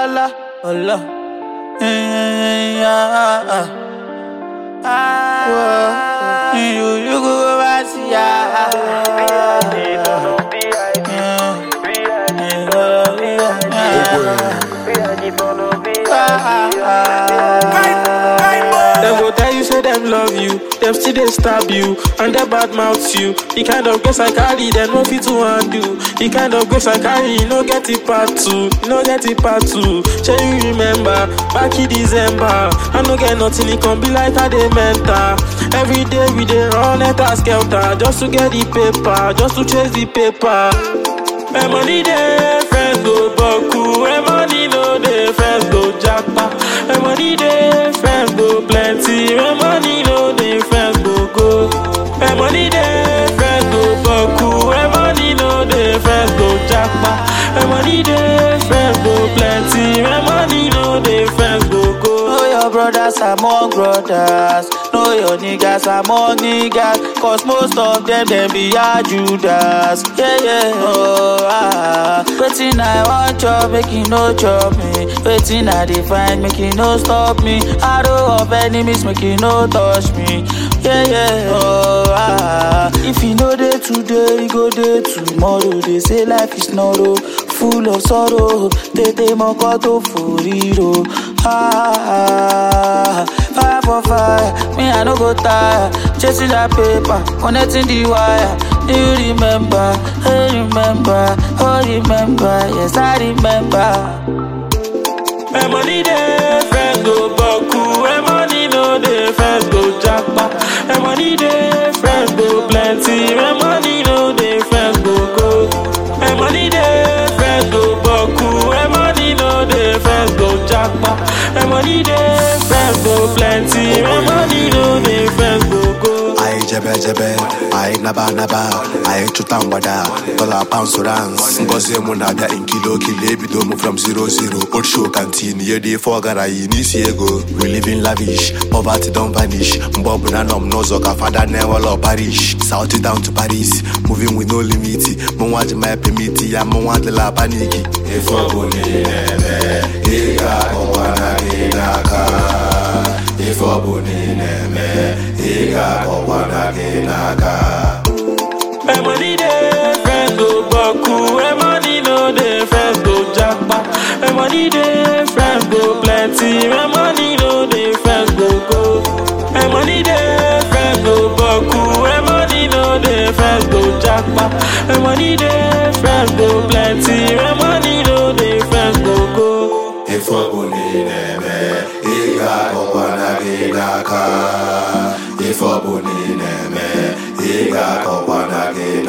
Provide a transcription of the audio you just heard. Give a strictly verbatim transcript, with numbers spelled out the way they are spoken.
la, oh la. Yeah. Ah, you you go back to Them go tell you say them love you, them still they stab you, and they bad mouth you. The kind of grace I carry, them no fit to undo. The kind of grace I carry, you no get it part two, you no get it part two. Shall you remember, back in December, I no get nothing, it can be like a day mentor. Every day we dey run at a skelter, just to get the paper, just to chase the paper. My money dey, friends go boku. My money no dey, friends go japa. My money dey, friends go plenty. My money no dey, friends go go. My money dey, friends go boku. My money no dey, friends go japa. My money dey, friends go plenty. My money no dey, friends go go. Know your brothers among brothers. Know your niggas among niggas. Cause most of them, them be a Judas. Yeah, yeah, oh, ah. Waiting I want chop, make you no chop me. Waiting I define, make you no stop me. Arrow of enemies, make you no touch me. Yeah, yeah, oh, ah. If you know day today, you go day tomorrow. They say life is narrow, full of sorrow. They take mokoto for hero. Ah, fire for fire, me I no go tire. Chasing that paper, connecting the wire. Do you remember? I remember. Oh, remember. Yes, I remember. My money dey, friends go boku. My money no dey, friends go japa. My money dey, friends go plenty. My money no dey, friends go go. My money dey, friends go boku. My money no dey, friends go japa. My money dey, friends go plenty. My money no dey, friends go go. I jebe jebe, I naba naba, I chutambada, dollar pounds rans. Ngozi munada in kilo kile bidomu from zero zero. Old show canteen, ye day for garai nisi ego. We live in lavish, poverty don't vanish. Mbob na nom no zoka, father never law parish. South down to Paris, moving with no limit. Mwaji my permiti, ya mwadi la paniki. Ifo boni neme, ika owana inaka. Ifo boni neme, ika owana inaka. My money dey, friends go boku. My money no dey, friends go japa. My money dey, friends go plenty. My money no dey, friends go go. My money dey, friends go boku. My money no dey, friends go japa. My money dey, friends go plenty. My money no dey, friends go go. Ifo boni neme, ika owana inaka. Ifo boni neme, ika owana inaka.